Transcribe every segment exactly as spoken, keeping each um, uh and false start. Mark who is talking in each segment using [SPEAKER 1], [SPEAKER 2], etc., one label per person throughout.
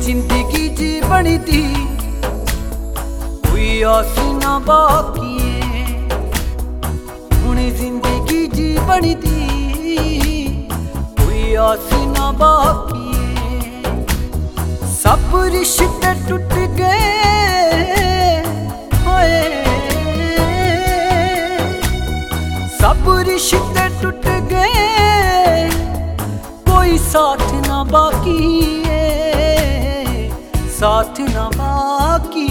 [SPEAKER 1] जिंदगी जी बनी थी कोई आस ना बाकी हुण जिंदगी जी बनी थी कोई आस ना बाकी सब रिश्ते टूट गए होए सब रिश्ते टूट गए कोई साथ ना बाकी साथ ना बाकी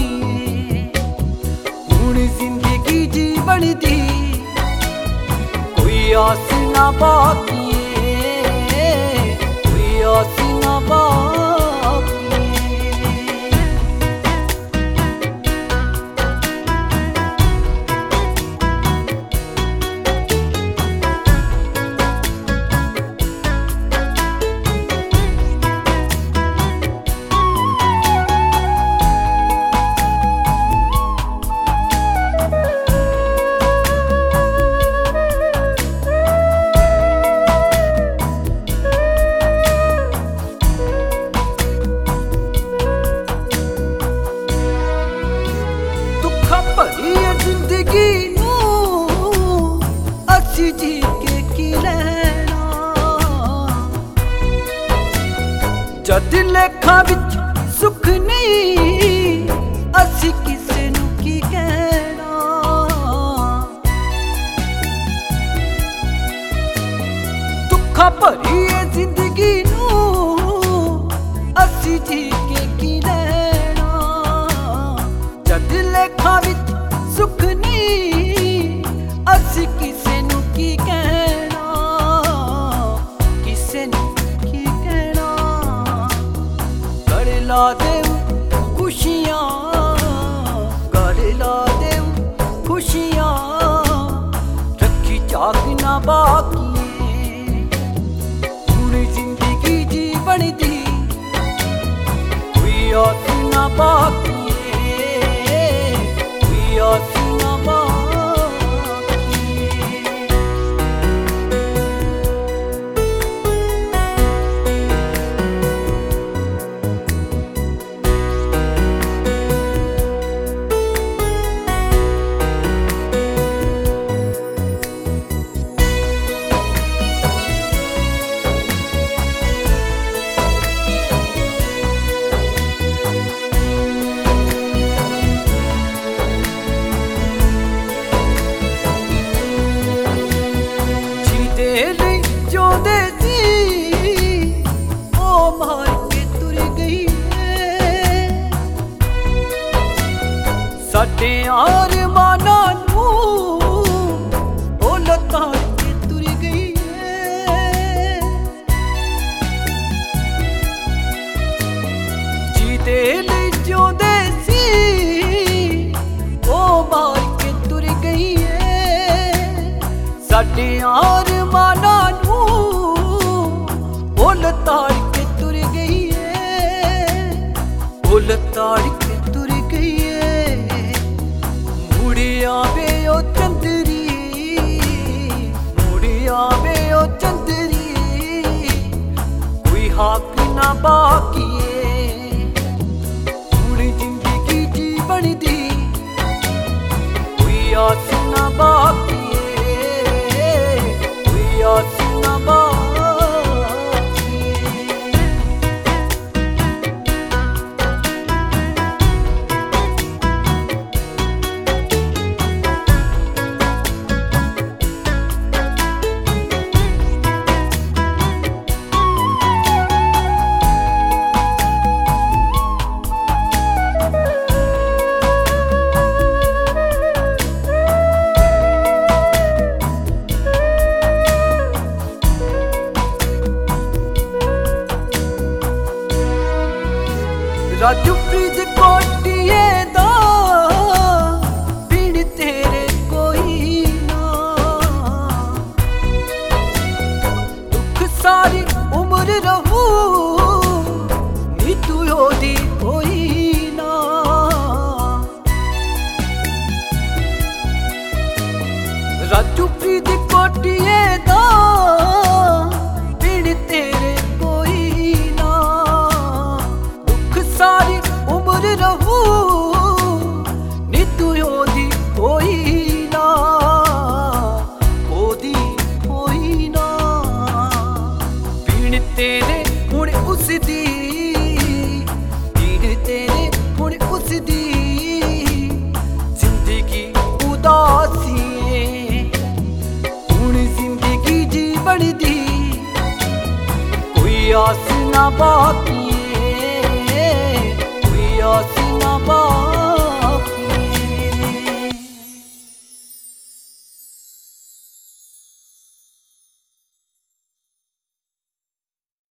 [SPEAKER 1] हुण जिंदगी जी बनी थी कोई आस ना बाकी कोई आस ना बाकी। जिंदगी नू असी जी के की लेना जद लेखा विच सुख नहीं असी किसे नू की कहना दुखा भरी है जिंदगी नू असी जी के की लेना जद लेखा विच सुख नहीं असी किसे नू की कहना किसे नू की कहना कर ला देव खुशियां कर ला देव खुशियां रखी चाक ना बाकी हुण जिंदगी जी बनी थी कोई आस ना बाकी आस ना बाकी। मार के तुर गई साडे आरमाना नू ओ लताड़ के तुर गई जीते लई जिउंदे सी ओ मार के तुर गई साडे आरमाना नू ओ लताड़ लताड़ के तुर गई मुड़ी आवे ओ चंदरी मुड़ी आवे ओ चंदरी कोई हाक ना बाकी हुण जिंदगी जी बनी थी कोई आस ना बाकी कोई आस ना बाकी। राजू प्रीत कोटिए दा बिन तेरे कोई ना दुख सारी उम्र रहू नी तू ओदी कोई ना राजू प्रीत कोटिए दा बिन तेरे कोई ना दुख प्यास ना बाकी